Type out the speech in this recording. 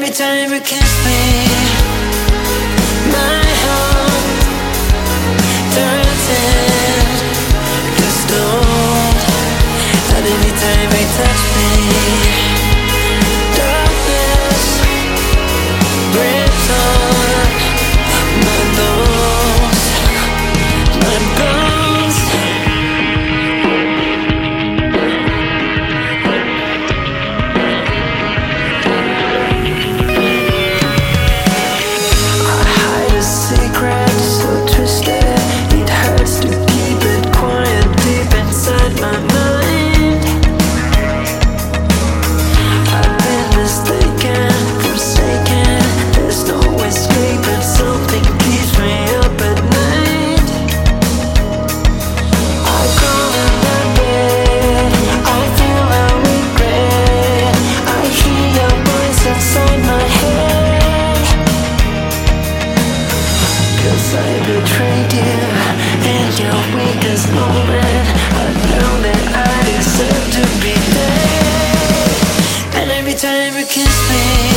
every time you kiss me, my heart turns into stone. And every time you touch me, darkness breaks on my bones, my bones. I hide a secret so twisted, it hurts to keep it quiet deep inside my mind. I've been mistaken, forsaken, there's no escape and something keeps me up at night. I crawl in my bed, I feel no regret, I hear your voice inside my head. 'Cause I betrayed you in your weakest moment. I know that I deserve to be there. And every time you kiss me,